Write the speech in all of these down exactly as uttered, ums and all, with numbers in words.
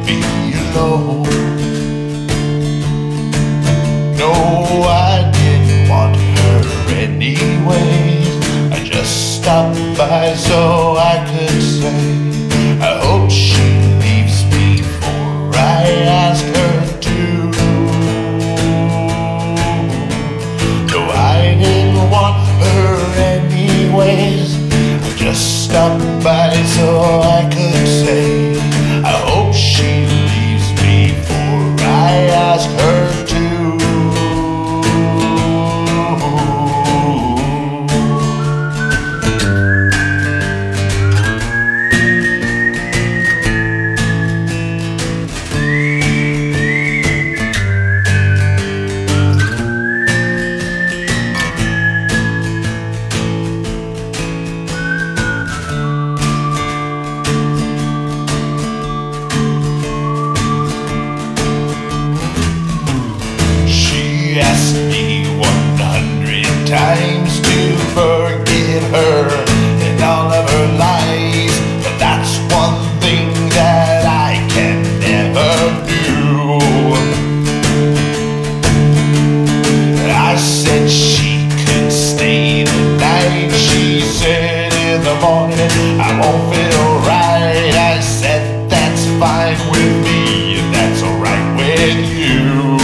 be alone. No, I didn't want her anyways. I just stopped by so I could say I hope she leaves before I ask her to. Though I didn't want her anyways, I just stopped by so I could say I hope she leaves before I ask her to. She asked me one hundred times to forgive her and all of her lies, but that's one thing that I can never do. I said she could stay the night. She said in the morning I won't feel right. I said that's fine with me and that's alright with you.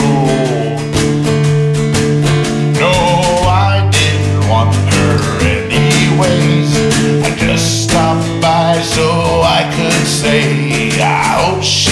I just stopped by so I could say I hope she